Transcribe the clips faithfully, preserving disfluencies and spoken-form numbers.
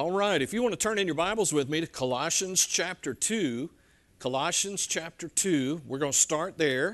All right, if you want to turn in your Bibles with me to Colossians chapter two, Colossians chapter two, we're going to start there,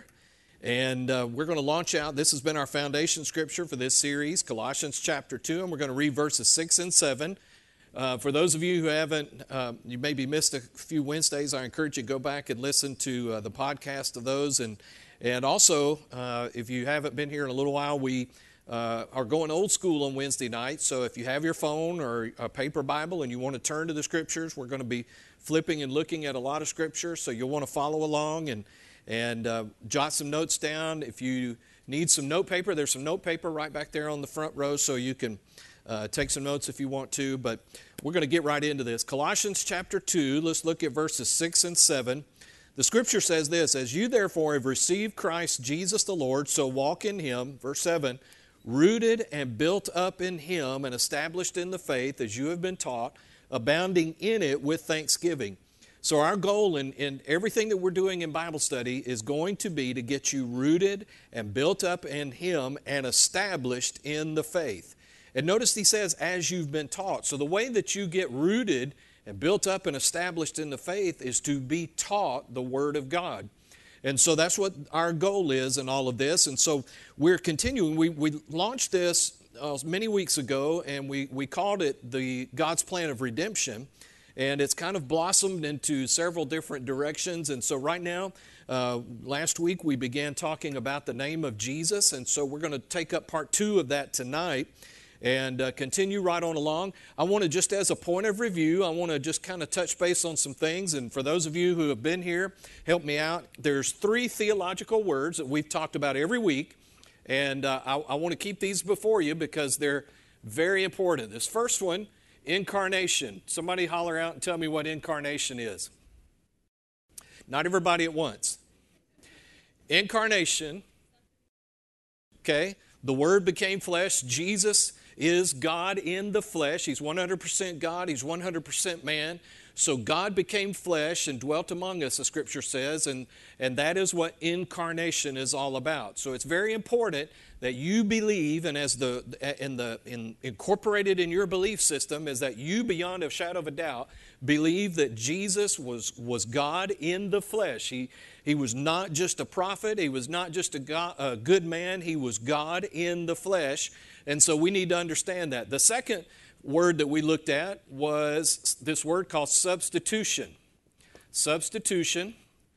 and uh, we're going to launch out. This has been our foundation scripture for this series, Colossians chapter two, and we're going to read verses six and seven. Uh, for those of you who haven't, uh, you maybe missed a few Wednesdays, I encourage you to go back and listen to uh, the podcast of those, and, and also, uh, if you haven't been here in a little while, we Uh, are going old school on Wednesday night. So if you have your phone or a paper Bible and you want to turn to the scriptures, we're going to be flipping and looking at a lot of scripture. So you'll want to follow along and and uh, jot some notes down. If you need some note paper, there's some note paper right back there on the front row, so you can uh, take some notes if you want to. But we're going to get right into this. Colossians chapter two, let's look at verses six and seven. The scripture says this: "As you therefore have received Christ Jesus the Lord, so walk in him," verse seven, "rooted and built up in him and established in the faith as you have been taught, abounding in it with thanksgiving." So our goal in, in everything that we're doing in Bible study is going to be to get you rooted and built up in him and established in the faith. And notice he says, as you've been taught. So the way that you get rooted and built up and established in the faith is to be taught the Word of God. And so that's what our goal is in all of this. And so we're continuing. We, we launched this uh, many weeks ago, and we, we called it the God's Plan of Redemption. And it's kind of blossomed into several different directions. And so right now, uh, last week we began talking about the name of Jesus. And so we're going to take up part two of that tonight and uh, continue right on along. I want to, just as a point of review, I want to just kind of touch base on some things. And for those of you who have been here, help me out. There's three theological words that we've talked about every week. And uh, I, I want to keep these before you because they're very important. This first one, incarnation. Somebody holler out and tell me what incarnation is. Not everybody at once. Incarnation, okay, the Word became flesh. Jesus is God in the flesh. He's one hundred percent God. He's one hundred percent man. So God became flesh and dwelt among us, the Scripture says, and, and that is what incarnation is all about. So it's very important that you believe, and as the in the in, incorporated in your belief system is that you, beyond a shadow of a doubt, believe that Jesus was, was God in the flesh. He, he was not just a prophet. He was not just a, God, a good man. He was God in the flesh. And so we need to understand that. The second word that we looked at was this word called substitution. Substitution.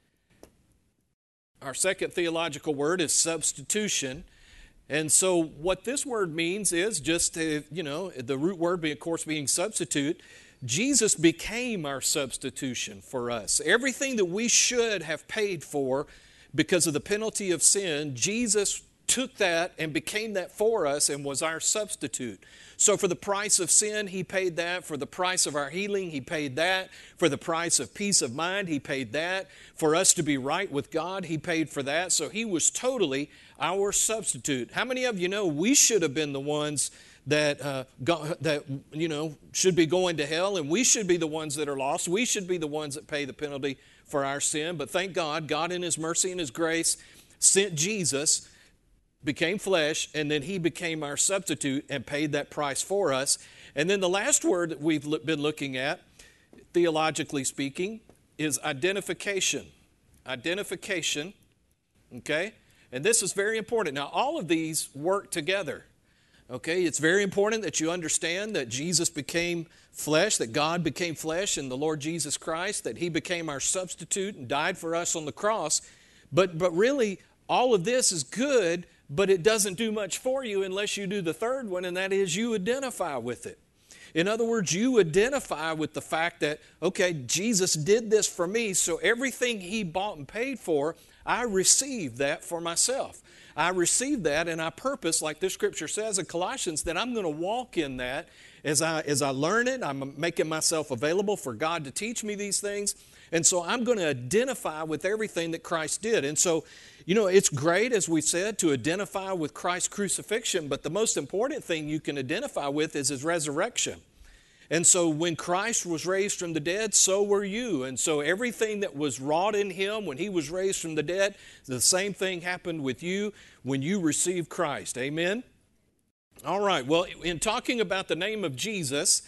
Our second theological word is substitution. And so what this word means is just, to, you know, the root word, being, of course, being substitute. Jesus became our substitution for us. Everything that we should have paid for because of the penalty of sin, Jesus took that and became that for us and was our substitute. So for the price of sin, He paid that. For the price of our healing, He paid that. For the price of peace of mind, He paid that. For us to be right with God, He paid for that. So He was totally our substitute. How many of you know we should have been the ones that, uh, go, that you know, should be going to hell, and we should be the ones that are lost. We should be the ones that pay the penalty for our sin. But thank God, God in His mercy and His grace sent Jesus, became flesh, and then He became our substitute and paid that price for us. And then the last word that we've been looking at, theologically speaking, is identification. Identification, okay? And this is very important. Now, all of these work together, okay? It's very important that you understand that Jesus became flesh, that God became flesh in the Lord Jesus Christ, that He became our substitute and died for us on the cross. But, but really, all of this is good, but it doesn't do much for you unless you do the third one, and that is you identify with it. In other words, you identify with the fact that, okay, Jesus did this for me, so everything He bought and paid for, I received that for myself. I received that, and I purpose, like this scripture says in Colossians, that I'm going to walk in that as I, as I learn it. I'm making myself available for God to teach me these things. And so I'm going to identify with everything that Christ did. And so, you know, it's great, as we said, to identify with Christ's crucifixion, but the most important thing you can identify with is His resurrection. And so when Christ was raised from the dead, so were you. And so everything that was wrought in Him when He was raised from the dead, the same thing happened with you when you received Christ. Amen? All right, well, in talking about the name of Jesus,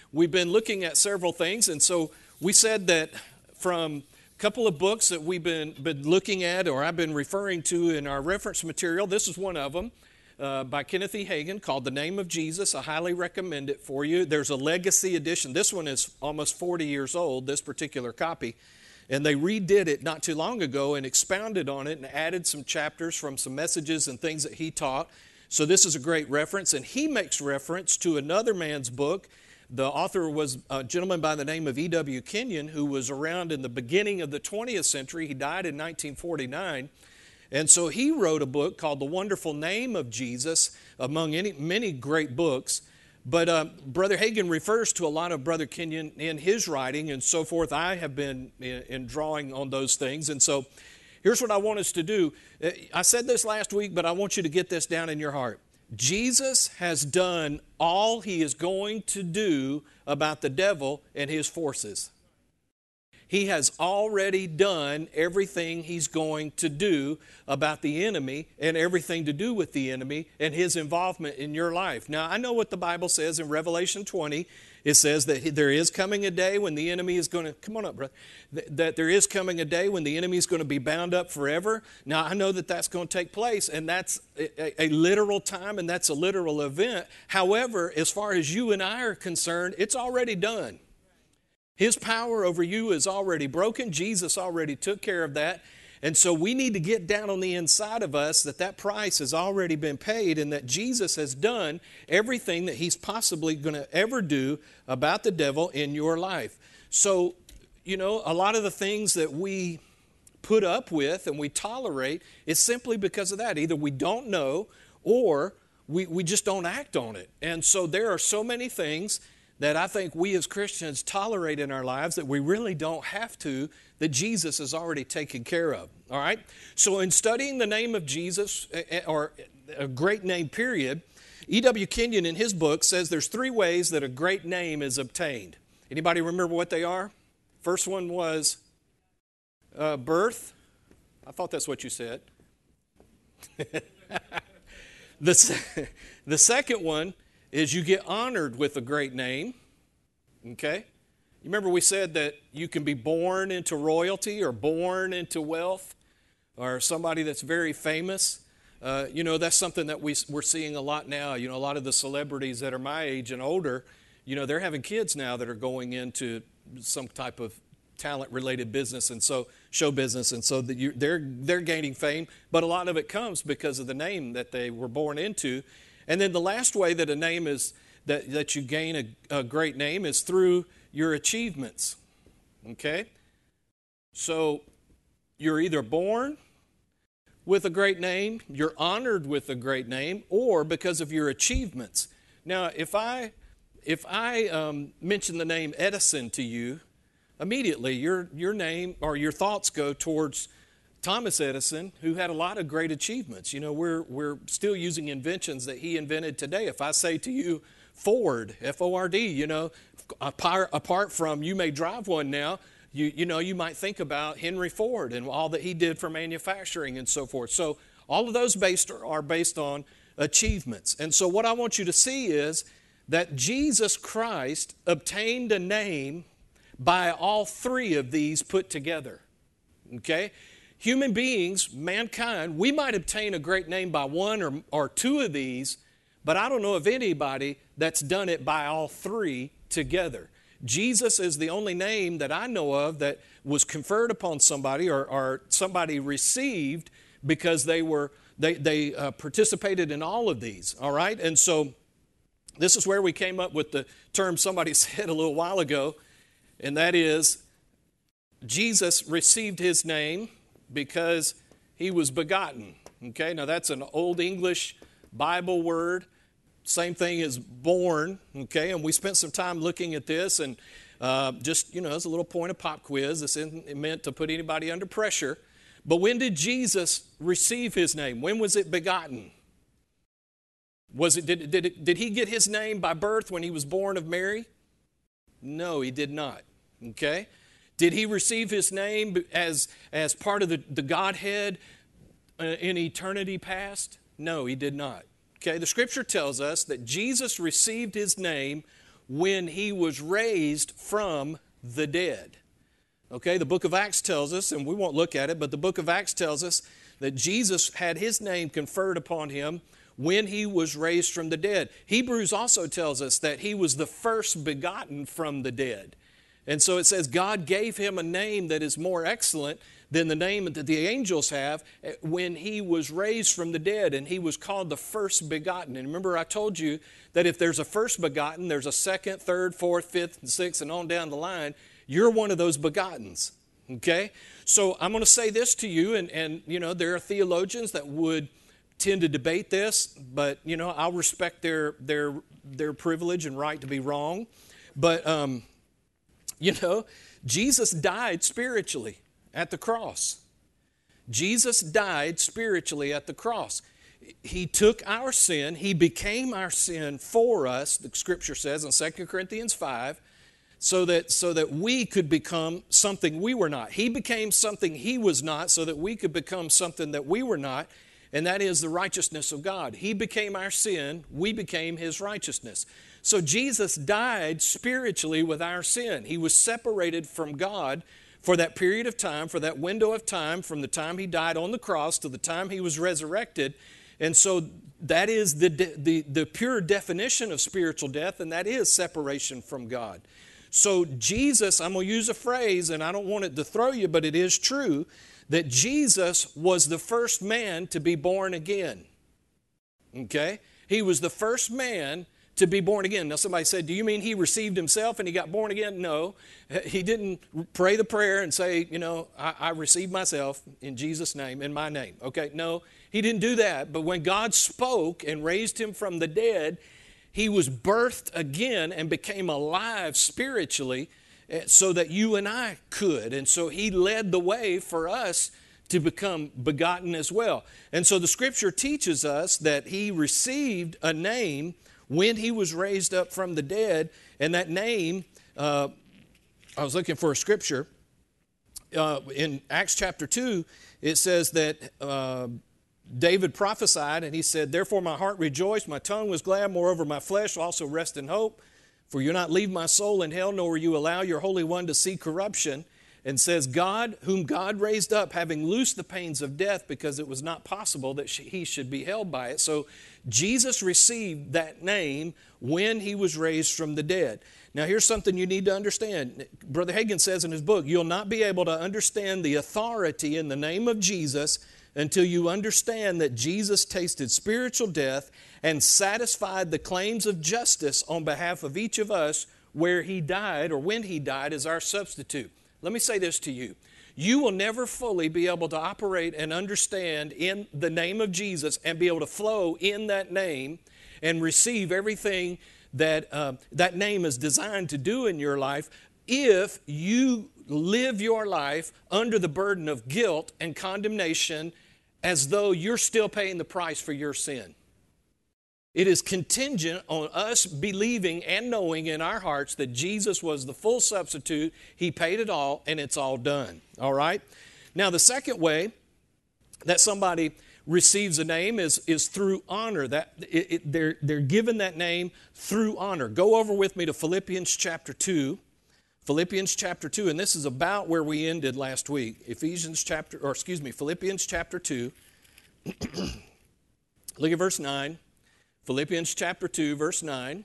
we've been looking at several things, and so we said that from a couple of books that we've been, been looking at, or I've been referring to in our reference material, this is one of them, uh, by Kenneth E. Hagin, called The Name of Jesus. I highly recommend it for you. There's a legacy edition. This one is almost forty years old, this particular copy. And they redid it not too long ago and expounded on it and added some chapters from some messages and things that he taught. So this is a great reference. And he makes reference to another man's book. The author was a gentleman by the name of E W Kenyon, who was around in the beginning of the twentieth century. He died in nineteen forty-nine. And so he wrote a book called The Wonderful Name of Jesus, among any, many great books. But uh, Brother Hagin refers to a lot of Brother Kenyon in his writing and so forth. I have been in, in drawing on those things. And so here's what I want us to do. I said this last week, but I want you to get this down in your heart. Jesus has done all he is going to do about the devil and his forces. He has already done everything he's going to do about the enemy and everything to do with the enemy and his involvement in your life. Now, I know what the Bible says in Revelation twenty. It says that there is coming a day when the enemy is going to, come on up, brother, that there is coming a day when the enemy is going to be bound up forever. Now, I know that that's going to take place, and that's a, a literal time, and that's a literal event. However, as far as you and I are concerned, it's already done. His power over you is already broken. Jesus already took care of that. And so we need to get down on the inside of us that that price has already been paid and that Jesus has done everything that he's possibly going to ever do about the devil in your life. So, you know, a lot of the things that we put up with and we tolerate is simply because of that. Either we don't know or we, we just don't act on it. And so there are so many things that I think we as Christians tolerate in our lives that we really don't have to, that Jesus has already taken care of. All right? So in studying the name of Jesus, or a great name period, E W Kenyon in his book says there's three ways that a great name is obtained. Anybody remember what they are? First one was uh, birth. I thought that's what you said. the, the second one is you get honored with a great name, okay? You remember we said that you can be born into royalty or born into wealth or somebody that's very famous. Uh, you know, that's something that we, we're seeing a lot now. You know, a lot of the celebrities that are my age and older, you know, they're having kids now that are going into some type of talent-related business and so show business, and so that you, they're, they're gaining fame, but a lot of it comes because of the name that they were born into. And then the last way that a name is, that, that you gain a, a great name is through your achievements, okay? So you're either born with a great name, you're honored with a great name, or because of your achievements. Now, if I, if I um, mention the name Edison to you, immediately your, your name or your thoughts go towards Thomas Edison, who had a lot of great achievements. You know, we're, we're still using inventions that he invented today. If I say to you, Ford, F O R D, you know, apart, apart from you may drive one now, you, you know, you might think about Henry Ford and all that he did for manufacturing and so forth. So all of those based are, are based on achievements. And so what I want you to see is that Jesus Christ obtained a name by all three of these put together, okay? Human beings, mankind, we might obtain a great name by one or, or two of these, but I don't know of anybody that's done it by all three together. Jesus is the only name that I know of that was conferred upon somebody or, or somebody received because they were they, they uh, participated in all of these, all right? And so this is where we came up with the term somebody said a little while ago, and that is Jesus received his name because he was begotten. Okay, now that's an Old English Bible word. Same thing as born. Okay, and we spent some time looking at this, and uh, just, you know, as a little point of pop quiz. This isn't meant to put anybody under pressure. But when did Jesus receive his name? When was it begotten? Was it did did it, did he get his name by birth when he was born of Mary? No, he did not. Okay. Did he receive his name as, as part of the, the Godhead uh, in eternity past? No, he did not. Okay, the Scripture tells us that Jesus received his name when he was raised from the dead. Okay, the book of Acts tells us, and we won't look at it, but the book of Acts tells us that Jesus had his name conferred upon him when he was raised from the dead. Hebrews also tells us that he was the first begotten from the dead. And so it says God gave him a name that is more excellent than the name that the angels have when he was raised from the dead, and he was called the first begotten. And remember, I told you that if there's a first begotten, there's a second, third, fourth, fifth, and sixth, and on down the line. You're one of those begottens, okay? So I'm going to say this to you, and, and you know, there are theologians that would tend to debate this, but, you know, I'll respect their their their privilege and right to be wrong. But, um, you know, Jesus died spiritually at the cross. Jesus died spiritually at the cross. He took our sin. He became our sin for us, the Scripture says in Second Corinthians five, so that, so that we could become something we were not. He became something he was not so that we could become something that we were not, and that is the righteousness of God. He became our sin. We became his righteousness. So Jesus died spiritually with our sin. He was separated from God for that period of time, for that window of time, from the time he died on the cross to the time he was resurrected. And so that is the, the, the pure definition of spiritual death, and that is separation from God. So Jesus, I'm going to use a phrase, and I don't want it to throw you, but it is true, that Jesus was the first man to be born again. Okay? He was the first man to be born again. Now somebody said, do you mean he received himself and he got born again? No. He didn't pray the prayer and say, you know, I, I received myself in Jesus' name, in my name. Okay? No, he didn't do that. But when God spoke and raised him from the dead, he was birthed again and became alive spiritually so that you and I could. And so he led the way for us to become begotten as well. And so the Scripture teaches us that he received a name when he was raised up from the dead. And that name, uh, I was looking for a Scripture. Uh, in Acts chapter two, it says that uh, David prophesied, and he said, therefore my heart rejoiced, my tongue was glad, moreover my flesh also rest in hope. For you'll not leave my soul in hell, nor will you allow your Holy One to see corruption. And says, God, whom God raised up, having loosed the pains of death, because it was not possible that he should be held by it. So Jesus received that name when he was raised from the dead. Now here's something you need to understand. Brother Hagin says in his book, you'll not be able to understand the authority in the name of Jesus until you understand that Jesus tasted spiritual death and satisfied the claims of justice on behalf of each of us where he died or when he died as our substitute. Let me say this to you. You will never fully be able to operate and understand in the name of Jesus and be able to flow in that name and receive everything that uh, that name is designed to do in your life if you live your life under the burden of guilt and condemnation as though you're still paying the price for your sin. It is contingent on us believing and knowing in our hearts that Jesus was the full substitute. He paid it all, and it's all done. All right? Now, the second way that somebody receives a name is, is through honor. That it, it, they're, they're given that name through honor. Go over with me to Philippians chapter two. Philippians chapter two, and this is about where we ended last week. Ephesians chapter, or excuse me, Philippians chapter two. Look at verse nine. Philippians chapter two, verse nine.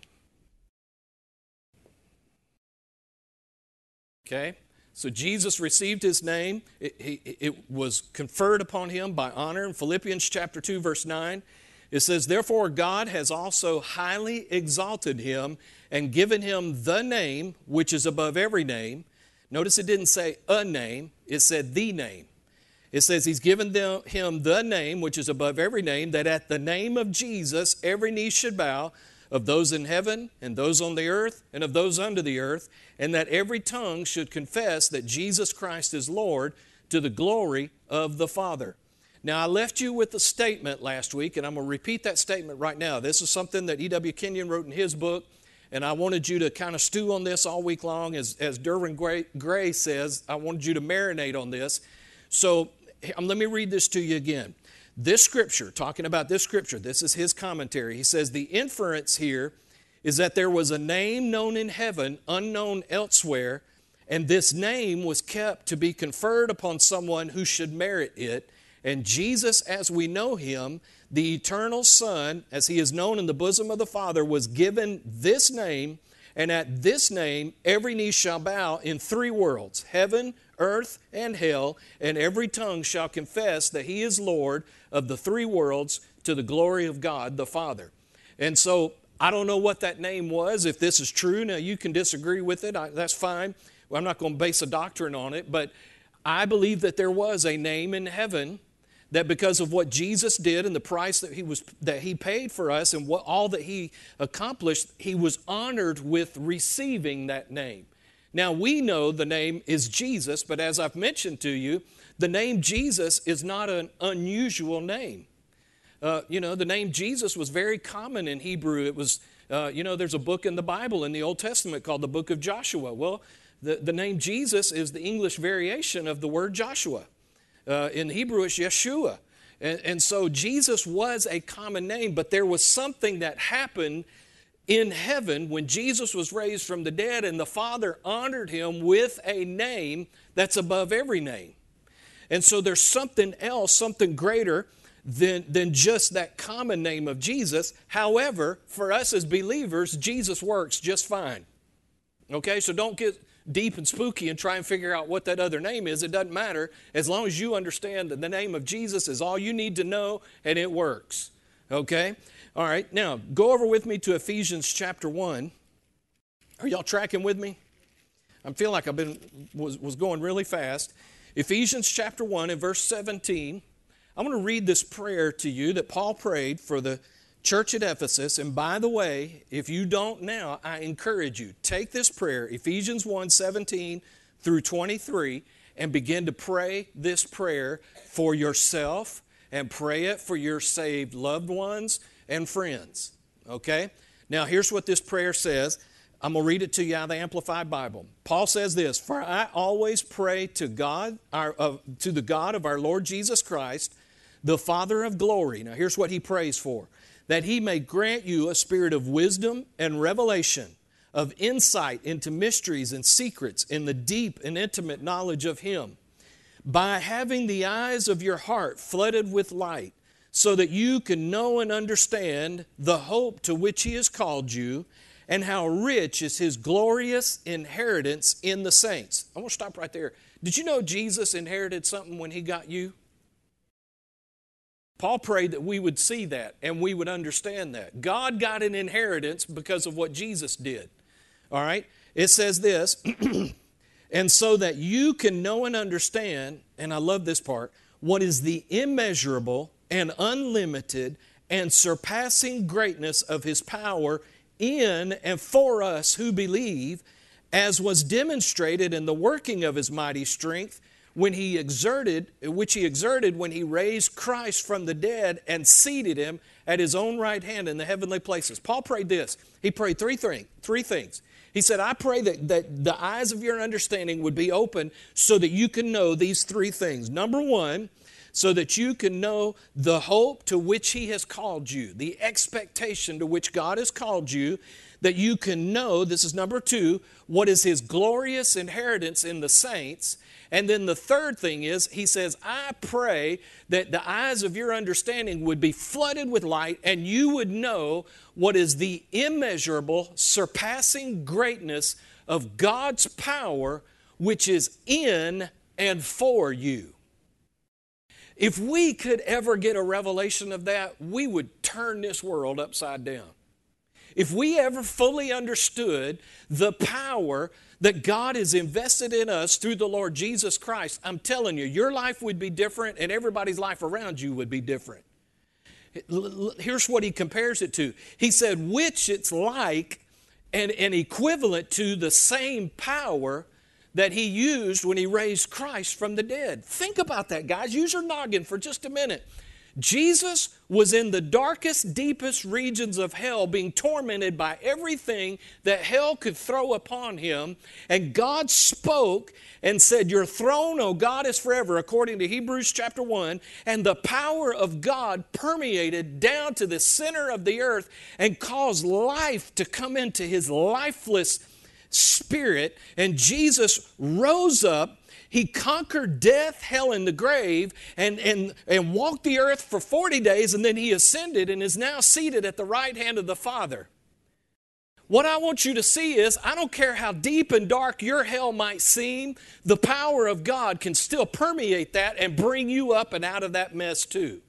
Okay, so Jesus received his name. It, it, it was conferred upon him by honor. In Philippians chapter two, verse nine, it says, therefore God has also highly exalted him and given him the name which is above every name. Notice it didn't say a name, it said the name. It says he's given them, him the name which is above every name, that at the name of Jesus every knee should bow, of those in heaven and those on the earth and of those under the earth, and that every tongue should confess that Jesus Christ is Lord, to the glory of the Father. Now I left you with a statement last week, and I'm going to repeat that statement right now. This is something that E W Kenyon wrote in his book, and I wanted you to kind of stew on this all week long. As, as Derwin Gray, Gray says, I wanted you to marinate on this. So let me read this to you again. This scripture, talking about this scripture, this is his commentary. He says the inference here is that there was a name known in heaven, unknown elsewhere, and this name was kept to be conferred upon someone who should merit it. And Jesus, as we know him, the eternal Son, as he is known in the bosom of the Father, was given this name, and at this name every knee shall bow in three worlds, heaven, earth, and hell, and every tongue shall confess that he is Lord of the three worlds, to the glory of God the Father. And so I don't know what that name was, if this is true. Now, you can disagree with it. I, that's fine. Well, I'm not going to base a doctrine on it, but I believe that there was a name in heaven that because of what Jesus did and the price that he was that he paid for us and what all that he accomplished, he was honored with receiving that name. Now, we know the name is Jesus, but as I've mentioned to you, the name Jesus is not an unusual name. Uh, you know, the name Jesus was very common in Hebrew. It was, uh, you know, there's a book in the Bible in the Old Testament called the Book of Joshua. Well, the, the name Jesus is the English variation of the word Joshua. Uh, in Hebrew, it's Yeshua. And, and so Jesus was a common name, but there was something that happened in heaven when Jesus was raised from the dead, and the Father honored him with a name that's above every name. And so there's something else, something greater than, than just that common name of Jesus. However, for us as believers, Jesus works just fine. Okay, so don't get deep and spooky and try and figure out what that other name is. It doesn't matter. As long as you understand that the name of Jesus is all you need to know, and it works. Okay? All right, now go over with me to Ephesians chapter one. Are y'all tracking with me? I feel like I've been was, was going really fast. Ephesians chapter one and verse seventeen. I'm going to read this prayer to you that Paul prayed for the church at Ephesus. And by the way, if you don't now, I encourage you, take this prayer, Ephesians one, seventeen through twenty-three, and begin to pray this prayer for yourself and pray it for your saved loved ones and friends. Okay? Now, here's what this prayer says. I'm going to read it to you out of the Amplified Bible. Paul says this, "For I always pray to God, our, uh, to the God of our Lord Jesus Christ, the Father of glory." Now, here's what he prays for. "That he may grant you a spirit of wisdom and revelation, of insight into mysteries and secrets in the deep and intimate knowledge of him, by having the eyes of your heart flooded with light, so that you can know and understand the hope to which he has called you, and how rich is his glorious inheritance in the saints." I want to stop right there. Did you know Jesus inherited something when he got you? Paul prayed that we would see that and we would understand that. God got an inheritance because of what Jesus did. All right? It says this, "And so that you can know and understand," and I love this part, "what is the immeasurable and unlimited and surpassing greatness of his power in and for us who believe, as was demonstrated in the working of his mighty strength, when he exerted, which he exerted when he raised Christ from the dead and seated him at his own right hand in the heavenly places." Paul prayed this. He prayed three, thing, three things. He said, "I pray that, that the eyes of your understanding would be open so that you can know these three things. Number one, so that you can know the hope to which he has called you, the expectation to which God has called you, that you can know," this is number two, "what is his glorious inheritance in the saints." And then the third thing is, he says, "I pray that the eyes of your understanding would be flooded with light and you would know what is the immeasurable, surpassing greatness of God's power, which is in and for you." If we could ever get a revelation of that, we would turn this world upside down. If we ever fully understood the power that God has invested in us through the Lord Jesus Christ, I'm telling you, your life would be different and everybody's life around you would be different. Here's what he compares it to. He said, which it's like and, and equivalent to the same power that he used when he raised Christ from the dead. Think about that, guys. Use your noggin for just a minute. Jesus was in the darkest, deepest regions of hell, being tormented by everything that hell could throw upon him. And God spoke and said, your throne, O God, is forever, according to Hebrews chapter one. And the power of God permeated down to the center of the earth and caused life to come into his lifeless spirit. And Jesus rose up. He conquered death, hell, and the grave, and, and, and walked the earth for forty days, and then he ascended and is now seated at the right hand of the Father. What I want you to see is, I don't care how deep and dark your hell might seem, the power of God can still permeate that and bring you up and out of that mess too.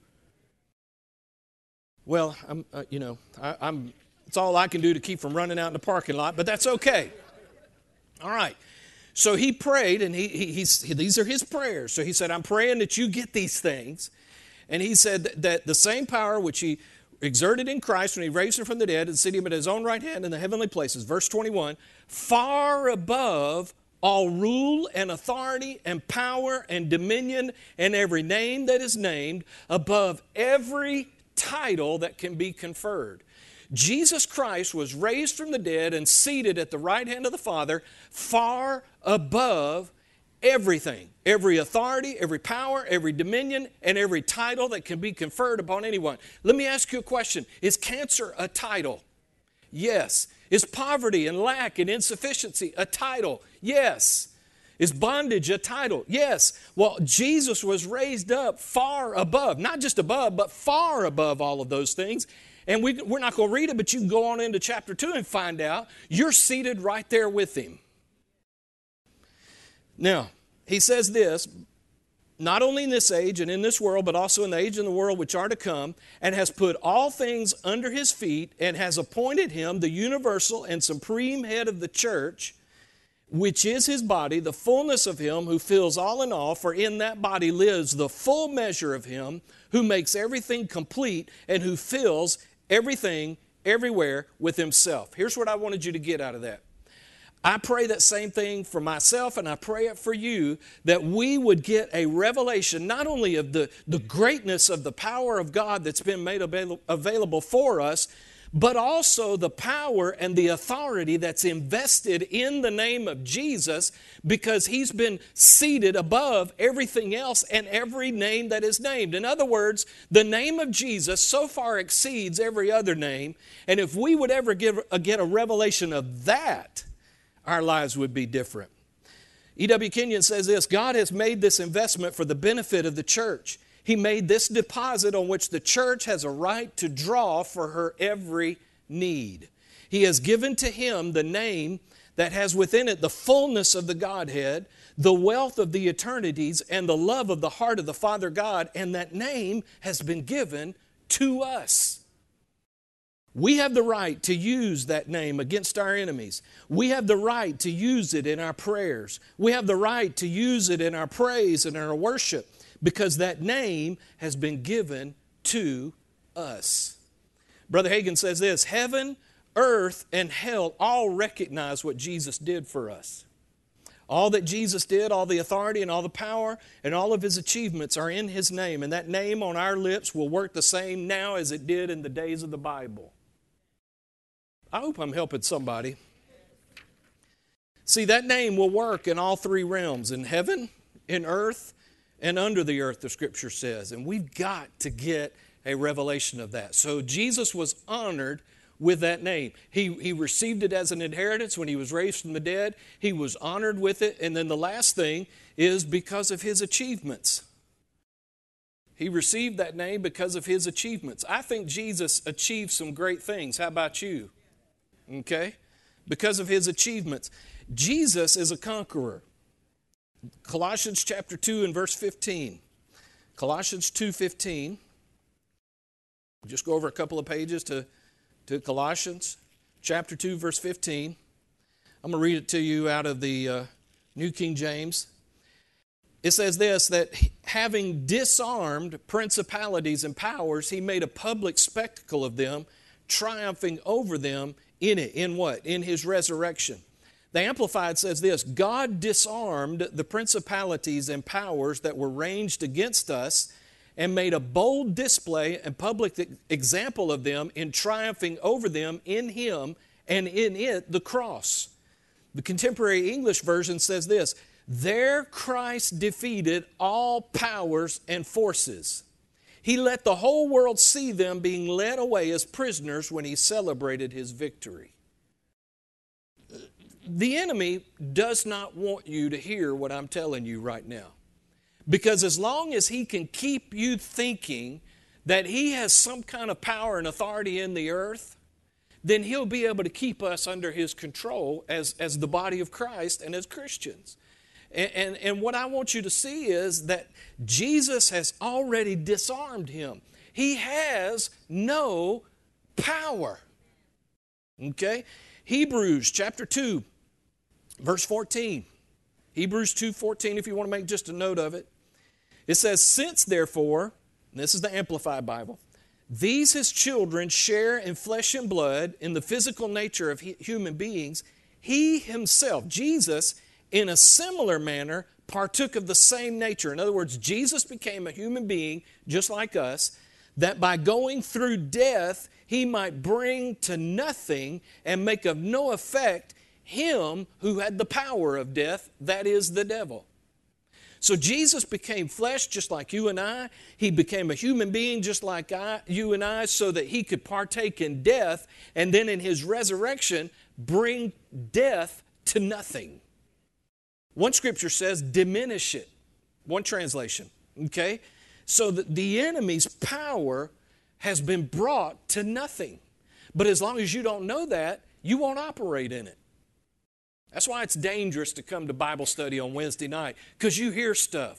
Well, I'm, uh, you know, I, I'm, it's all I can do to keep from running out in the parking lot, but that's okay. All right. So he prayed, and he, he, he's, these are his prayers. So he said, I'm praying that you get these things. And he said that, that the same power which he exerted in Christ when he raised him from the dead and seated him at his own right hand in the heavenly places, verse twenty-one, far above all rule and authority and power and dominion and every name that is named, above every title that can be conferred. Jesus Christ was raised from the dead and seated at the right hand of the Father, far above everything, every authority, every power, every dominion, and every title that can be conferred upon anyone. Let me ask you a question. Is cancer a title? Yes. Is poverty and lack and insufficiency a title? Yes. Is bondage a title? Yes. Well, Jesus was raised up far above, not just above, but far above all of those things. And we, we're not going to read it, but you can go on into chapter two and find out you're seated right there with him. Now, he says this, not only in this age and in this world, but also in the age and the world which are to come, and has put all things under his feet, and has appointed him the universal and supreme head of the church, which is his body, the fullness of him who fills all in all, for in that body lives the full measure of him who makes everything complete and who fills everything everywhere with himself. Here's what I wanted you to get out of that. I pray that same thing for myself, and I pray it for you, that we would get a revelation not only of the, the greatness of the power of God that's been made avail- available for us, but also the power and the authority that's invested in the name of Jesus, because he's been seated above everything else and every name that is named. In other words, the name of Jesus so far exceeds every other name, and if we would ever give, uh, get a revelation of that, our lives would be different. E W Kenyon says this, God has made this investment for the benefit of the church. He made this deposit on which the church has a right to draw for her every need. He has given to him the name that has within it the fullness of the Godhead, the wealth of the eternities, and the love of the heart of the Father God, and that name has been given to us. We have the right to use that name against our enemies. We have the right to use it in our prayers. We have the right to use it in our praise and in our worship, because that name has been given to us. Brother Hagin says this, heaven, earth, and hell all recognize what Jesus did for us. All that Jesus did, all the authority and all the power and all of his achievements are in his name, and that name on our lips will work the same now as it did in the days of the Bible. I hope I'm helping somebody. See, that name will work in all three realms, in heaven, in earth, and under the earth, the Scripture says. And we've got to get a revelation of that. So Jesus was honored with that name. He, he received it as an inheritance when he was raised from the dead. He was honored with it. And then the last thing is because of his achievements. He received that name because of his achievements. I think Jesus achieved some great things. How about you? Okay? Because of his achievements. Jesus is a conqueror. Colossians chapter two and verse fifteen. Colossians two fifteen. Just go over a couple of pages to, to Colossians chapter two, verse fifteen. I'm going to read it to you out of the uh, New King James. It says this, that having disarmed principalities and powers, he made a public spectacle of them, triumphing over them in it. In what? In his resurrection. The Amplified says this, God disarmed the principalities and powers that were ranged against us and made a bold display and public example of them in triumphing over them in him and in it the cross. The contemporary English version says this: there Christ defeated all powers and forces. He let the whole world see them being led away as prisoners when he celebrated his victory. The enemy does not want you to hear what I'm telling you right now. Because as long as he can keep you thinking that he has some kind of power and authority in the earth, then he'll be able to keep us under his control as, as the body of Christ and as Christians. And, and, and what I want you to see is that Jesus has already disarmed him. He has no power. Okay? Hebrews chapter two, verse fourteen. Hebrews two fourteen, if you want to make just a note of it. It says, since therefore, and this is the Amplified Bible, these his children share in flesh and blood, in the physical nature of human beings, he himself, Jesus, in a similar manner, partook of the same nature. In other words, Jesus became a human being just like us, that by going through death, he might bring to nothing and make of no effect him who had the power of death, that is the devil. So Jesus became flesh just like you and I. He became a human being just like I, you and I, so that he could partake in death and then in his resurrection bring death to nothing. One scripture says diminish it. One translation. Okay? So that the enemy's power has been brought to nothing. But as long as you don't know that, you won't operate in it. That's why it's dangerous to come to Bible study on Wednesday night, because you hear stuff.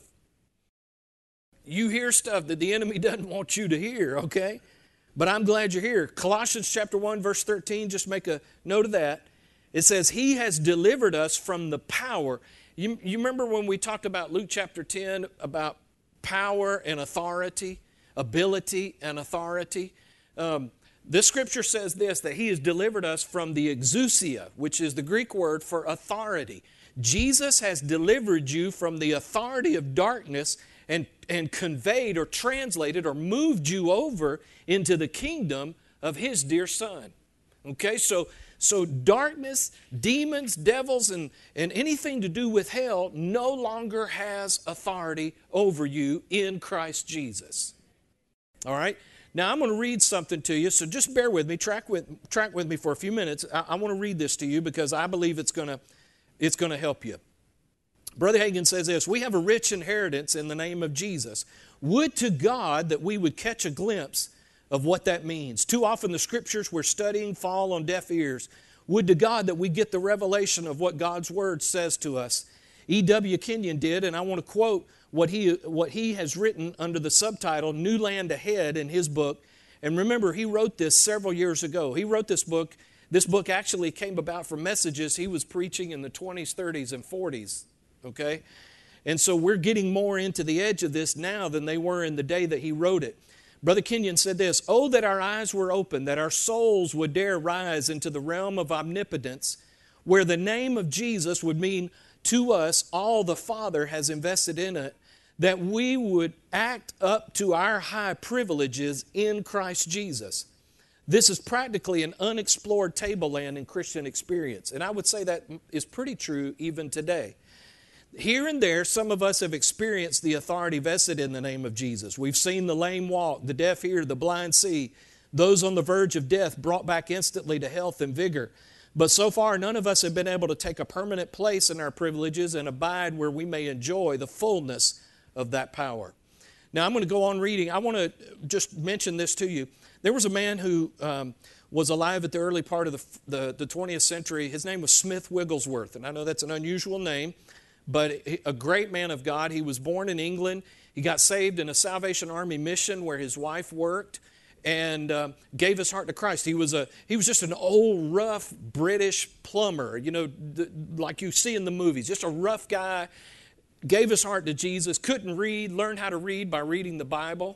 You hear stuff that the enemy doesn't want you to hear, okay? But I'm glad you're here. Colossians chapter one, verse thirteen, just make a note of that. It says, he has delivered us from the power. You, you remember when we talked about Luke chapter ten, about power and authority, ability and authority? Um, This scripture says this, that he has delivered us from the exousia, which is the Greek word for authority. Jesus has delivered you from the authority of darkness and, and conveyed or translated or moved you over into the kingdom of his dear Son. Okay, so, so darkness, demons, devils, and, and anything to do with hell no longer has authority over you in Christ Jesus. All right? Now, I'm going to read something to you, so just bear with me, track with, track with me for a few minutes. I, I want to read this to you because I believe it's going to, it's going to help you. Brother Hagin says this: we have a rich inheritance in the name of Jesus. Would to God that we would catch a glimpse of what that means. Too often the scriptures we're studying fall on deaf ears. Would to God that we get the revelation of what God's Word says to us. E W Kenyon did, and I want to quote what he, what he has written under the subtitle, New Land Ahead, in his book. And remember, he wrote this several years ago. He wrote this book. This book actually came about from messages he was preaching in the twenties, thirties, and forties. Okay? And so we're getting more into the edge of this now than they were in the day that he wrote it. Brother Kenyon said this: oh, that our eyes were open, that our souls would dare rise into the realm of omnipotence, where the name of Jesus would mean to us all the Father has invested in it, that we would act up to our high privileges in Christ Jesus. This is practically an unexplored tableland in Christian experience. And I would say that is pretty true even today. Here and there, some of us have experienced the authority vested in the name of Jesus. We've seen the lame walk, the deaf hear, the blind see, those on the verge of death brought back instantly to health and vigor. But so far, none of us have been able to take a permanent place in our privileges and abide where we may enjoy the fullness of that power. Now, I'm going to go on reading. I want to just mention this to you. There was a man who um, was alive at the early part of the, the, the twentieth century. His name was Smith Wigglesworth, and I know that's an unusual name, but a great man of God. He was born in England. He got saved in a Salvation Army mission where his wife worked, and uh, gave his heart to Christ. He was a he was just an old, rough British plumber, you know, th- like you see in the movies, just a rough guy. Gave his heart to Jesus, couldn't read, learned how to read by reading the Bible,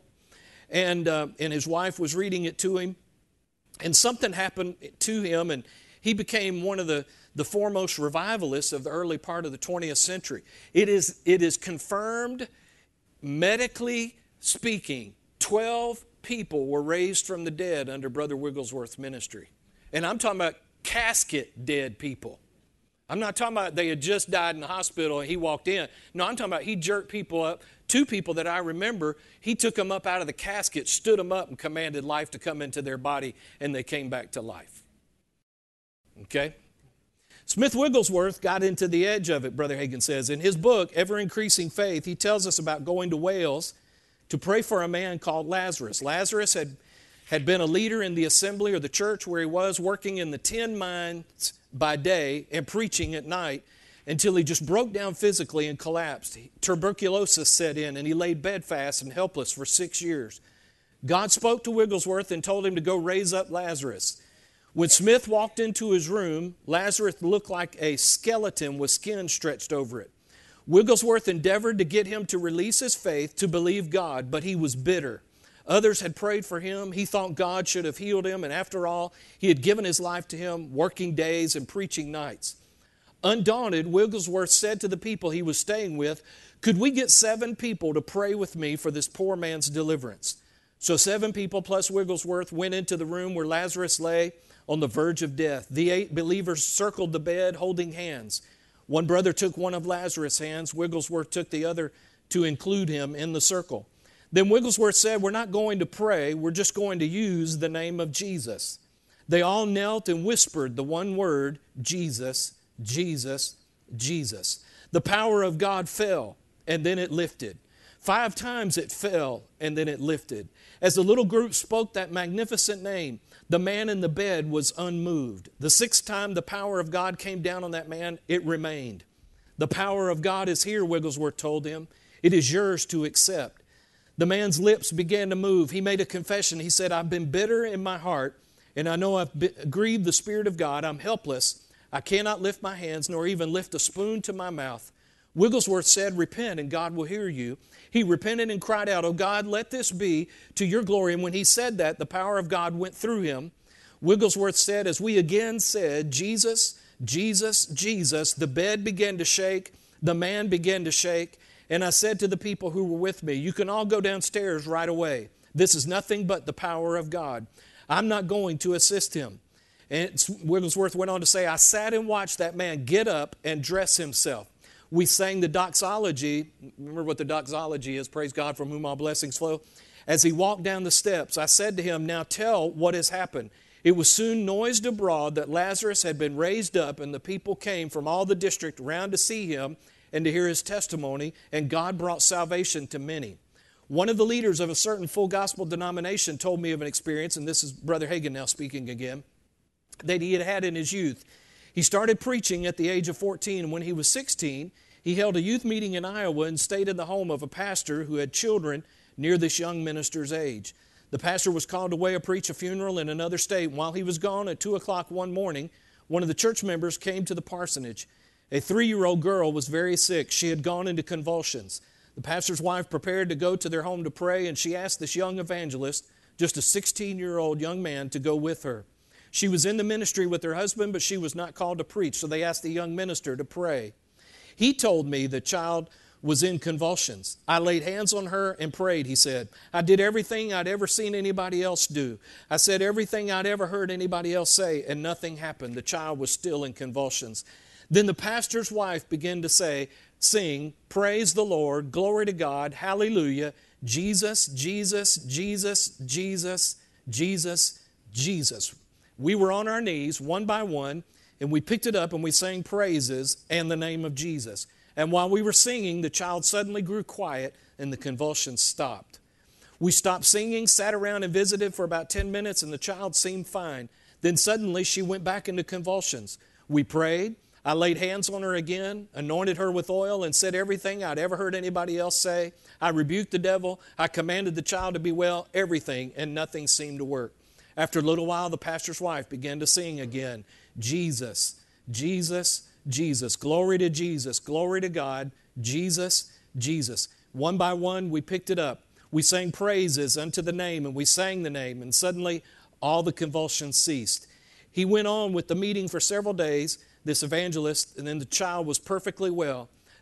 and uh, and his wife was reading it to him, and something happened to him, and he became one of the, the foremost revivalists of the early part of the twentieth century. It is, it is confirmed medically, speaking, twelve people were raised from the dead under Brother Wigglesworth's ministry. And I'm talking about casket dead people. I'm not talking about they had just died in the hospital and he walked in. No, I'm talking about he jerked people up. Two people that I remember, he took them up out of the casket, stood them up, and commanded life to come into their body, and they came back to life. Okay? Smith Wigglesworth got into the edge of it, Brother Hagin says. In his book, Ever Increasing Faith, he tells us about going to Wales to pray for a man called Lazarus. Lazarus had, had been a leader in the assembly or the church where he was, working in the tin mines by day and preaching at night until he just broke down physically and collapsed. Tuberculosis set in and he laid bedfast and helpless for six years. God spoke to Wigglesworth and told him to go raise up Lazarus. When Smith walked into his room, Lazarus looked like a skeleton with skin stretched over it. Wigglesworth endeavored to get him to release his faith, to believe God, but he was bitter. Others had prayed for him. He thought God should have healed him, and after all, he had given his life to him, working days and preaching nights. Undaunted, Wigglesworth said to the people he was staying with, "Could we get seven people to pray with me for this poor man's deliverance?" So seven people plus Wigglesworth went into the room where Lazarus lay on the verge of death. The eight believers circled the bed holding hands. One brother took one of Lazarus' hands. Wigglesworth took the other to include him in the circle. Then Wigglesworth said, "We're not going to pray. We're just going to use the name of Jesus." They all knelt and whispered the one word, Jesus, Jesus, Jesus. The power of God fell, and then it lifted. Five times it fell, and then it lifted. As the little group spoke that magnificent name, the man in the bed was unmoved. The sixth time the power of God came down on that man, it remained. The power of God is here, Wigglesworth told him. It is yours to accept. The man's lips began to move. He made a confession. He said, "I've been bitter in my heart, and I know I've grieved the Spirit of God. I'm helpless. I cannot lift my hands, nor even lift a spoon to my mouth." Wigglesworth said, "Repent, and God will hear you." He repented and cried out, "Oh God, let this be to your glory." And when he said that, the power of God went through him. Wigglesworth said, as we again said, "Jesus, Jesus, Jesus," the bed began to shake, the man began to shake, and I said to the people who were with me, "You can all go downstairs right away. This is nothing but the power of God. I'm not going to assist him." And Wigglesworth went on to say, "I sat and watched that man get up and dress himself. We sang the doxology." Remember what the doxology is, praise God from whom all blessings flow. "As he walked down the steps, I said to him, 'Now tell what has happened.' It was soon noised abroad that Lazarus had been raised up, and the people came from all the district round to see him and to hear his testimony, and God brought salvation to many. One of the leaders of a certain full gospel denomination told me of an experience, and this is Brother Hagin now speaking again, that he had had in his youth. He started preaching at the age of fourteen, and when he was sixteen, he held a youth meeting in Iowa and stayed in the home of a pastor who had children near this young minister's age. The pastor was called away to preach a funeral in another state. While he was gone at two o'clock one morning, one of the church members came to the parsonage. A three-year-old girl was very sick. She had gone into convulsions. The pastor's wife prepared to go to their home to pray, and she asked this young evangelist, just a sixteen-year-old young man, to go with her. She was in the ministry with her husband, but she was not called to preach, so they asked the young minister to pray. He told me the child was in convulsions. I laid hands on her and prayed, he said. I did everything I'd ever seen anybody else do. I said everything I'd ever heard anybody else say, and nothing happened. The child was still in convulsions. Then the pastor's wife began to say, sing, praise the Lord, glory to God, hallelujah, Jesus, Jesus, Jesus, Jesus, Jesus, Jesus. We were on our knees one by one, and we picked it up and we sang praises and the name of Jesus. And while we were singing, the child suddenly grew quiet and the convulsions stopped. We stopped singing, sat around and visited for about ten minutes, and the child seemed fine. Then suddenly she went back into convulsions. We prayed. I laid hands on her again, anointed her with oil, and said everything I'd ever heard anybody else say. I rebuked the devil. I commanded the child to be well, everything, and nothing seemed to work. After a little while, the pastor's wife began to sing again, Jesus, Jesus, Jesus, glory to Jesus, glory to God, Jesus, Jesus. One by one, we picked it up. We sang praises unto the name, and we sang the name, and suddenly all the convulsions ceased. He went on with the meeting for several days, this evangelist, and then the child was perfectly well.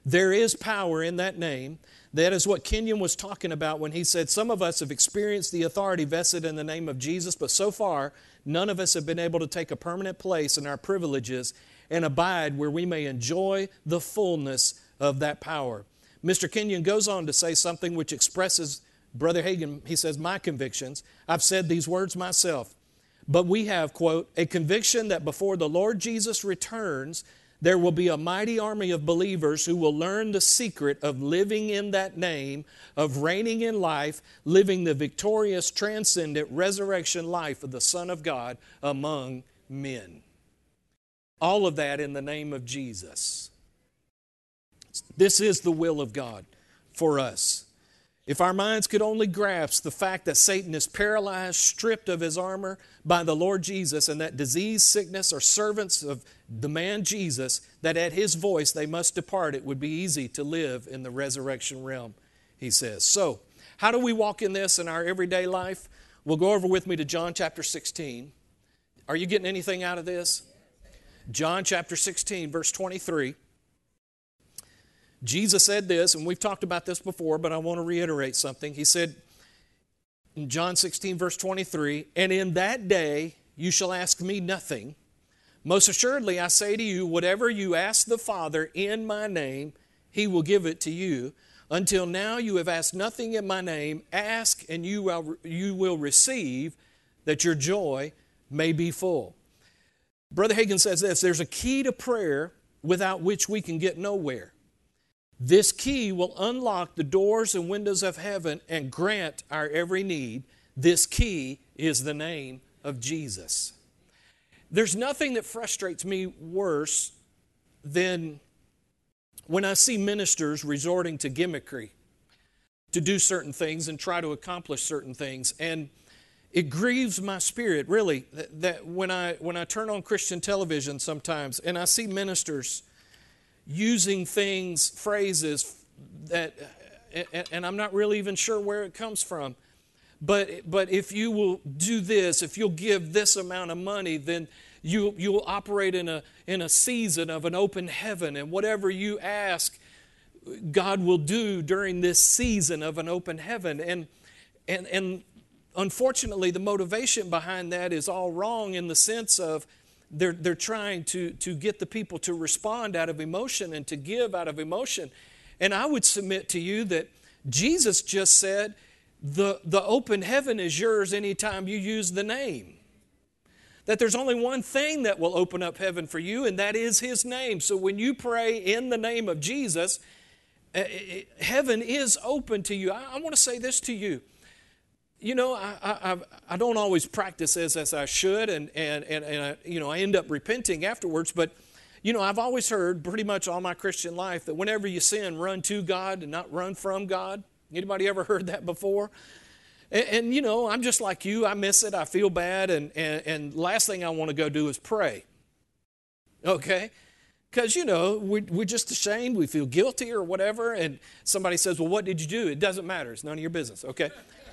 There is power in that name. That is what Kenyon was talking about when he said, some of us have experienced the authority vested in the name of Jesus, but so far, none of us have been able to take a permanent place in our privileges and abide where we may enjoy the fullness of that power. Mister Kenyon goes on to say something which expresses, Brother Hagin, he says, my convictions. I've said these words myself. But we have, quote, a conviction that before the Lord Jesus returns, there will be a mighty army of believers who will learn the secret of living in that name, of reigning in life, living the victorious, transcendent resurrection life of the Son of God among men. All of that in the name of Jesus. This is the will of God for us. If our minds could only grasp the fact that Satan is paralyzed, stripped of his armor by the Lord Jesus, and that disease, sickness are servants of the man Jesus, that at his voice they must depart, it would be easy to live in the resurrection realm, he says. So, how do we walk in this in our everyday life? Well, go over with me to John chapter sixteen. Are you getting anything out of this? John chapter sixteen, verse twenty-three. Jesus said this, and we've talked about this before, but I want to reiterate something. He said in John sixteen, verse twenty-three, and in that day you shall ask me nothing. Most assuredly, I say to you, whatever you ask the Father in my name, he will give it to you. Until now you have asked nothing in my name. Ask, and you will, you will receive, that your joy may be full. Brother Hagin says this, there's a key to prayer without which we can get nowhere. This key will unlock the doors and windows of heaven and grant our every need. This key is the name of Jesus. There's nothing that frustrates me worse than when I see ministers resorting to gimmickry to do certain things and try to accomplish certain things. And it grieves my spirit, really, that, that when I when I turn on Christian television sometimes and I see ministers using things, phrases that, and I'm not really even sure where it comes from, but but if you will do this, if you'll give this amount of money, then you you will operate in a in a season of an open heaven, and whatever you ask, God will do during this season of an open heaven. And and and unfortunately, the motivation behind that is all wrong in the sense of They're, they're trying to, to get the people to respond out of emotion and to give out of emotion. And I would submit to you that Jesus just said, the, the open heaven is yours anytime you use the name. That there's only one thing that will open up heaven for you, and that is His name. So when you pray in the name of Jesus, heaven is open to you. I, I want to say this to you. You know, I, I I don't always practice as, as I should, and, and, and, and I, you know, I end up repenting afterwards. But, you know, I've always heard pretty much all my Christian life that whenever you sin, run to God and not run from God. Anybody ever heard that before? And, and you know, I'm just like you. I miss it. I feel bad. And, and, and last thing I want to go do is pray. Okay? Because, you know, we, we're just ashamed. We feel guilty or whatever. And somebody says, well, what did you do? It doesn't matter. It's none of your business. Okay?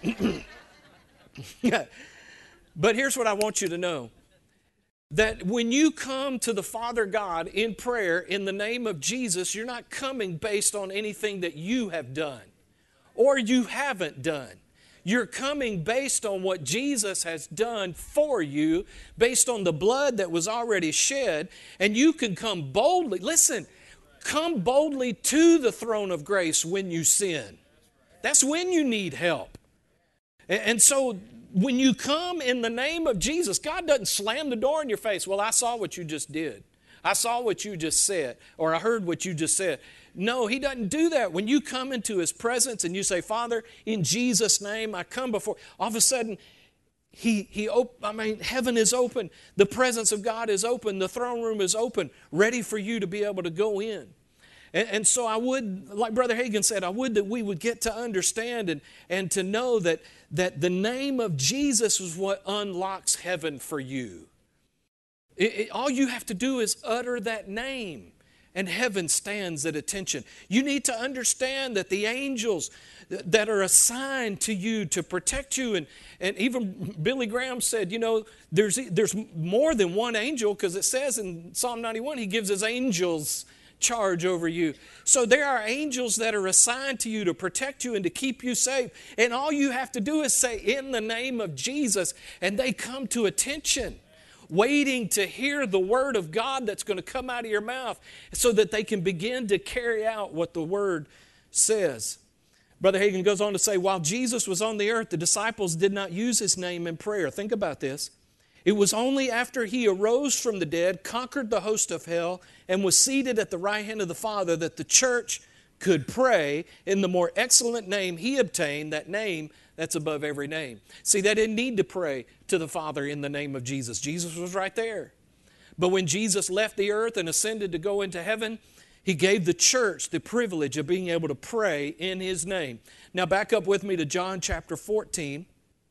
Yeah. But here's what I want you to know. That when you come to the Father God in prayer in the name of Jesus, you're not coming based on anything that you have done or you haven't done. You're coming based on what Jesus has done for you, based on the blood that was already shed, and you can come boldly. Listen, come boldly to the throne of grace when you sin. That's when you need help. And so when you come in the name of Jesus, God doesn't slam the door in your face. Well, I saw what you just did. I saw what you just said, or I heard what you just said. No, He doesn't do that. When you come into His presence and you say, Father, in Jesus' name, I come before, all of a sudden, He, he op- I mean, heaven is open. The presence of God is open. The throne room is open, ready for you to be able to go in. And, and so I would, like Brother Hagin said, I would that we would get to understand and, and to know that, that the name of Jesus is what unlocks heaven for you. It, it, all you have to do is utter that name, and heaven stands at attention. You need to understand that the angels that are assigned to you to protect you, and, and even Billy Graham said, you know, there's, there's more than one angel, because it says in Psalm ninety-one, He gives His angels charge over you. So there are angels that are assigned to you to protect you and to keep you safe. And all you have to do is say, in the name of Jesus, and they come to attention, waiting to hear the word of God that's going to come out of your mouth so that they can begin to carry out what the word says. Brother Hagin goes on to say, while Jesus was on the earth, the disciples did not use his name in prayer. Think about this. It was only after he arose from the dead, conquered the host of hell, and was seated at the right hand of the Father that the church could pray in the more excellent name he obtained, that name that's above every name. See, they didn't need to pray to the Father in the name of Jesus. Jesus was right there. But when Jesus left the earth and ascended to go into heaven, he gave the church the privilege of being able to pray in his name. Now back up with me to John chapter fourteen.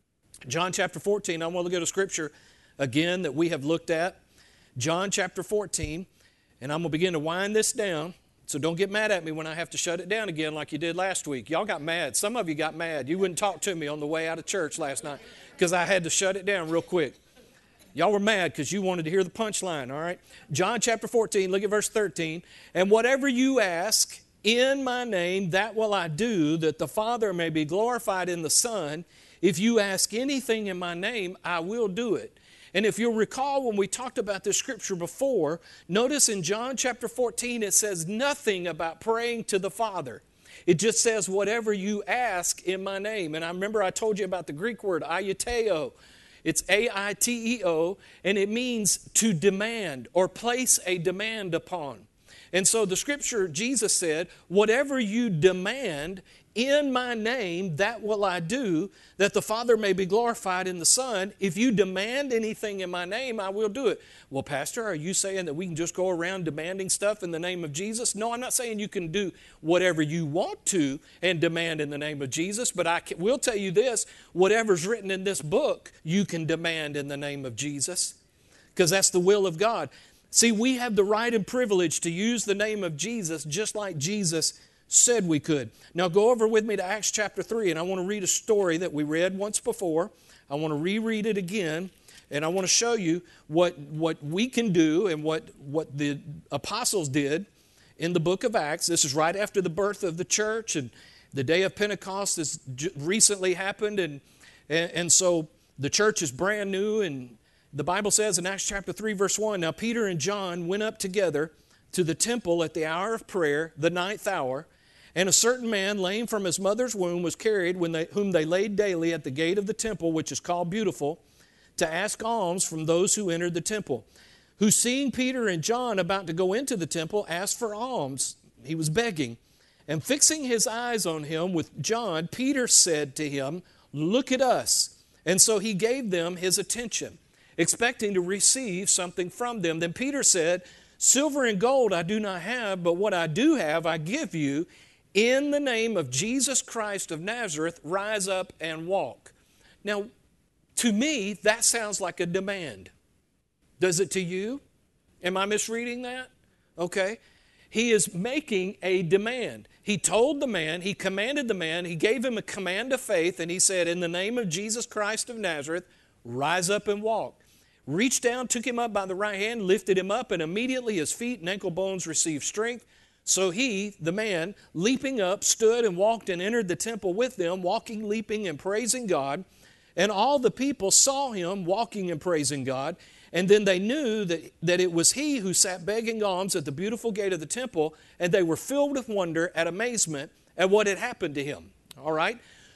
John chapter fourteen, I want to go to scripture again that we have looked at. John chapter fourteen, and I'm going to begin to wind this down. So don't get mad at me when I have to shut it down again like you did last week. Y'all got mad. Some of you got mad. You wouldn't talk to me on the way out of church last night because I had to shut it down real quick. Y'all were mad because you wanted to hear the punchline, all right? John chapter fourteen, look at verse thirteen. And whatever you ask in my name, that will I do, that the Father may be glorified in the Son. If you ask anything in my name, I will do it. And if you'll recall when we talked about this scripture before, notice in John chapter fourteen, it says nothing about praying to the Father. It just says whatever you ask in my name. And I remember I told you about the Greek word aioteo. It's A I T E O, and it means to demand or place a demand upon. And so the scripture, Jesus said, whatever you demand in my name, that will I do, that the Father may be glorified in the Son. If you demand anything in my name, I will do it. Well, Pastor, are you saying that we can just go around demanding stuff in the name of Jesus? No, I'm not saying you can do whatever you want to and demand in the name of Jesus, but I will tell you this, whatever's written in this book, you can demand in the name of Jesus, because that's the will of God. See, we have the right and privilege to use the name of Jesus just like Jesus said we could. Now go over with me to Acts chapter three, and I want to read a story that we read once before. I want to reread it again, and I want to show you what, what we can do and what, what the apostles did in the book of Acts. This is right after the birth of the church, and the day of Pentecost has recently happened, and, and, and so the church is brand new, and the Bible says in Acts chapter three, verse one, now Peter and John went up together to the temple at the hour of prayer, the ninth hour, and a certain man, lame from his mother's womb, was carried, when they, whom they laid daily at the gate of the temple, which is called Beautiful, to ask alms from those who entered the temple, who, seeing Peter and John about to go into the temple, asked for alms. He was begging. And fixing his eyes on him with John, Peter said to him, look at us. And so he gave them his attention, expecting to receive something from them. Then Peter said, silver and gold I do not have, but what I do have I give you. In the name of Jesus Christ of Nazareth, rise up and walk. Now, to me, that sounds like a demand. Does it to you? Am I misreading that? Okay. He is making a demand. He told the man, he commanded the man, he gave him a command of faith, and he said, in the name of Jesus Christ of Nazareth, rise up and walk. Reached down, took him up by the right hand, lifted him up, and immediately his feet and ankle bones received strength. So he, the man, leaping up, stood and walked and entered the temple with them, walking, leaping, and praising God. And all the people saw him walking and praising God. And then they knew that, that it was he who sat begging alms at the beautiful gate of the temple, and they were filled with wonder at amazement at what had happened to him. All right?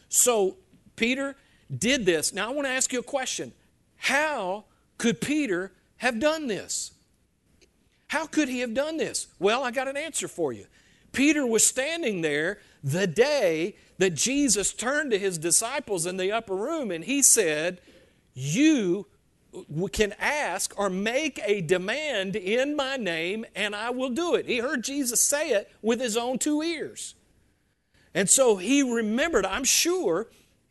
So Peter did this. Now I want to ask you a question. How could Peter have done this? How could he have done this? Well, I got an answer for you. Peter was standing there the day that Jesus turned to his disciples in the upper room, and he said, you can ask or make a demand in my name, and I will do it. He heard Jesus say it with his own two ears. And so he remembered, I'm sure,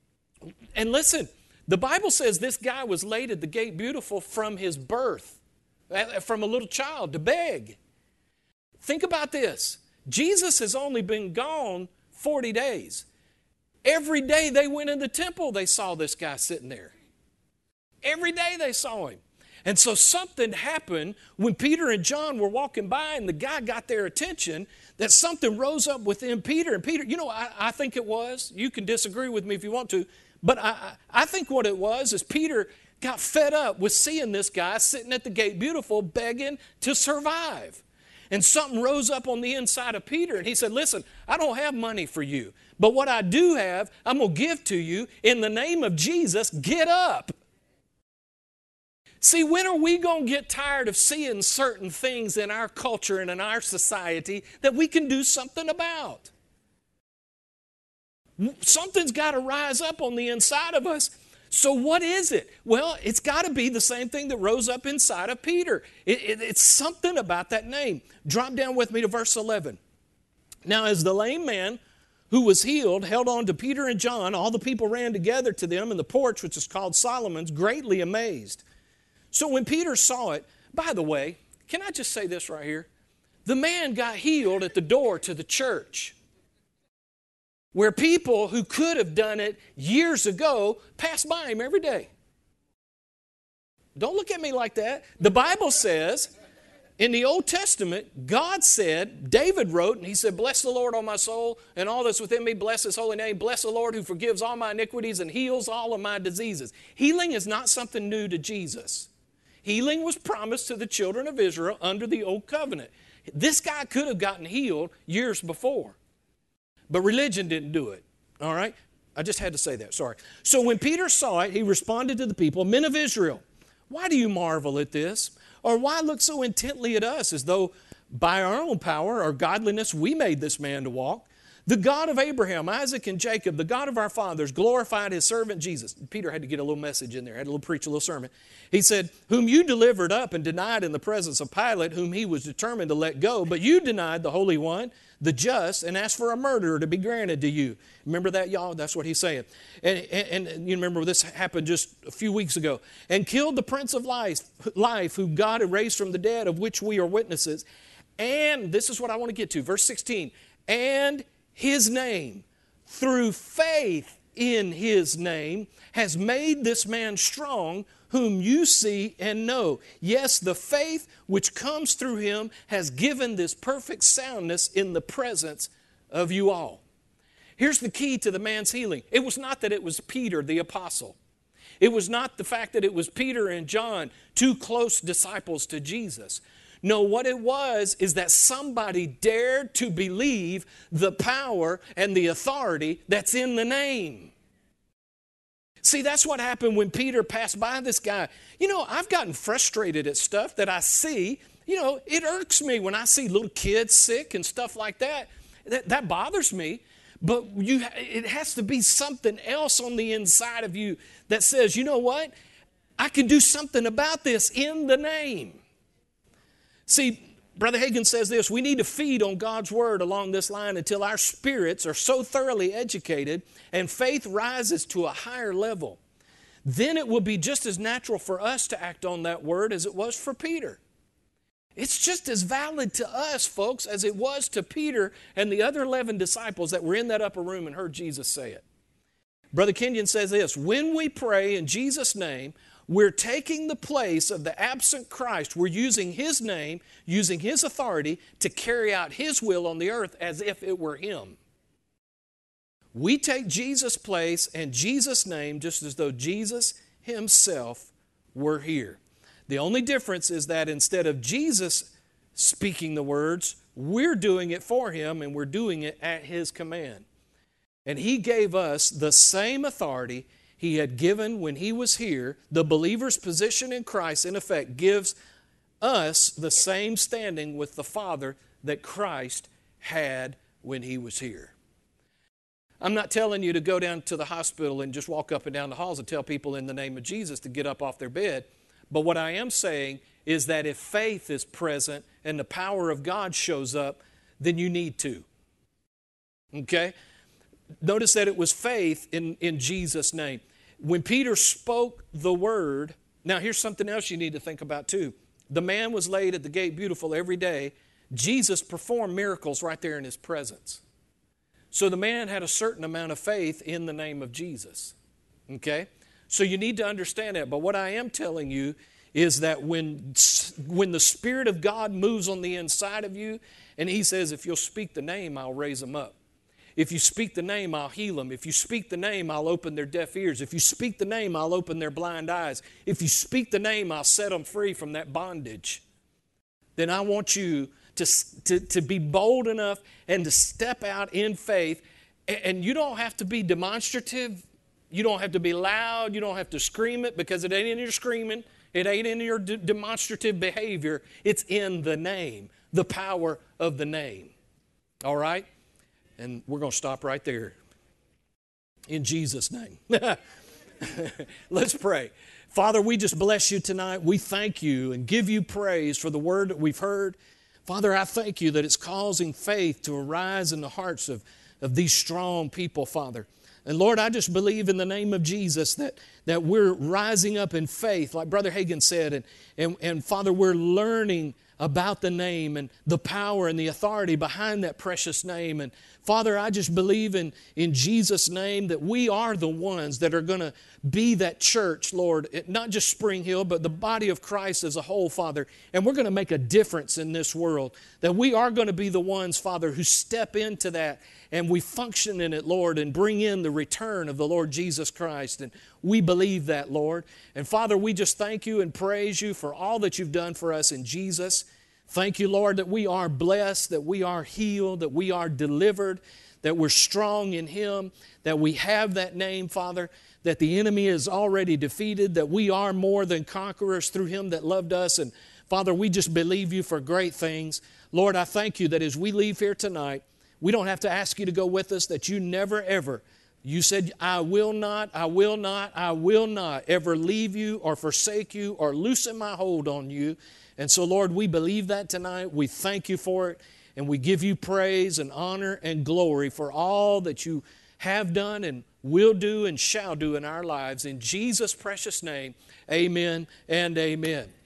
and listen, the Bible says this guy was laid at the gate Beautiful from his birth, from a little child, to beg. Think about this. Jesus has only been gone forty days. Every day they went in the temple, they saw this guy sitting there. Every day they saw him. And so something happened when Peter and John were walking by and the guy got their attention, that something rose up within Peter. And Peter, you know, I, I think it was, you can disagree with me if you want to, but I, I think what it was is Peter got fed up with seeing this guy sitting at the gate beautiful begging to survive. And something rose up on the inside of Peter and he said, listen, I don't have money for you, but what I do have, I'm going to give to you. In the name of Jesus, get up. See, when are we going to get tired of seeing certain things in our culture and in our society that we can do something about? Something's got to rise up on the inside of us. So what is it? Well, it's got to be the same thing that rose up inside of Peter. It, it, it's something about that name. Drop down with me to verse eleven. Now, as the lame man who was healed held on to Peter and John, all the people ran together to them in the porch, which is called Solomon's, greatly amazed. So when Peter saw it, by the way, can I just say this right here? The man got healed at the door to the church, where people who could have done it years ago passed by him every day. Don't look at me like that. The Bible says, in the Old Testament, God said, David wrote, and he said, bless the Lord, O my soul, and all that's within me, bless his holy name. Bless the Lord who forgives all my iniquities and heals all of my diseases. Healing is not something new to Jesus. Healing was promised to the children of Israel under the Old Covenant. This guy could have gotten healed years before, but religion didn't do it. All right? I just had to say that. Sorry. So when Peter saw it, he responded to the people, men of Israel, why do you marvel at this? Or why look so intently at us as though by our own power or godliness we made this man to walk? The God of Abraham, Isaac, and Jacob, the God of our fathers, glorified his servant Jesus. Peter had to get a little message in there, had to preach a little sermon. He said, whom you delivered up and denied in the presence of Pilate, whom he was determined to let go, but you denied the Holy One, the just, and asked for a murderer to be granted to you. Remember that, y'all? That's what he's saying. And, and, and you remember this happened just a few weeks ago. And killed the Prince of Life, life, whom God had raised from the dead, of which we are witnesses. And this is what I want to get to, verse sixteen. And his name, through faith in his name, has made this man strong, whom you see and know. Yes, the faith which comes through him has given this perfect soundness in the presence of you all. Here's the key to the man's healing. It was not that it was Peter the apostle. It was not the fact that it was Peter and John, two close disciples to Jesus. No, what it was is that somebody dared to believe the power and the authority that's in the name. See, that's what happened when Peter passed by this guy. You know, I've gotten frustrated at stuff that I see. You know, it irks me when I see little kids sick and stuff like that. That, that bothers me. But you, it has to be something else on the inside of you that says, you know what? I can do something about this in the name. See, Brother Hagin says this, we need to feed on God's word along this line until our spirits are so thoroughly educated and faith rises to a higher level. Then it will be just as natural for us to act on that word as it was for Peter. It's just as valid to us, folks, as it was to Peter and the other eleven disciples that were in that upper room and heard Jesus say it. Brother Kenyon says this, when we pray in Jesus' name, we're taking the place of the absent Christ. We're using his name, using his authority to carry out his will on the earth as if it were him. We take Jesus' place and Jesus' name just as though Jesus himself were here. The only difference is that instead of Jesus speaking the words, we're doing it for him and we're doing it at his command. And he gave us the same authority he had given when he was here. The believer's position in Christ, in effect, gives us the same standing with the Father that Christ had when he was here. I'm not telling you to go down to the hospital and just walk up and down the halls and tell people in the name of Jesus to get up off their bed. But what I am saying is that if faith is present and the power of God shows up, then you need to. Okay? Notice that it was faith in, in Jesus' name. When Peter spoke the word, now here's something else you need to think about too. The man was laid at the gate beautiful every day. Jesus performed miracles right there in his presence. So the man had a certain amount of faith in the name of Jesus. Okay? So you need to understand that. But what I am telling you is that when, when the Spirit of God moves on the inside of you, and He says, if you'll speak the name, I'll raise them up. If you speak the name, I'll heal them. If you speak the name, I'll open their deaf ears. If you speak the name, I'll open their blind eyes. If you speak the name, I'll set them free from that bondage. Then I want you to, to, to be bold enough and to step out in faith. And you don't have to be demonstrative. You don't have to be loud. You don't have to scream it, because it ain't in your screaming. It ain't in your de- demonstrative behavior. It's in the name, the power of the name. All right? And we're going to stop right there. In Jesus' name. Let's pray. Father, we just bless you tonight. We thank you and give you praise for the word that we've heard. Father, I thank you that it's causing faith to arise in the hearts of, of these strong people, Father. And Lord, I just believe in the name of Jesus that, that we're rising up in faith, like Brother Hagin said. And, and, and Father, we're learning about the name and the power and the authority behind that precious name. And Father, I just believe in, in Jesus' name that we are the ones that are going to be that church, Lord, not just Spring Hill, but the body of Christ as a whole, Father. And we're going to make a difference in this world. That we are going to be the ones, Father, who step into that and we function in it, Lord, and bring in the return of the Lord Jesus Christ. And we believe that, Lord. And Father, we just thank you and praise you for all that you've done for us in Jesus. Thank you, Lord, that we are blessed, that we are healed, that we are delivered, that we're strong in Him, that we have that name, Father, that the enemy is already defeated, that we are more than conquerors through Him that loved us. And Father, we just believe you for great things. Lord, I thank you that as we leave here tonight, we don't have to ask you to go with us, that you never, ever, you said, I will not, I will not, I will not ever leave you or forsake you or loosen my hold on you. And so, Lord, we believe that tonight. We thank you for it. And we give you praise and honor and glory for all that you have done and will do and shall do in our lives. In Jesus' precious name, amen and amen.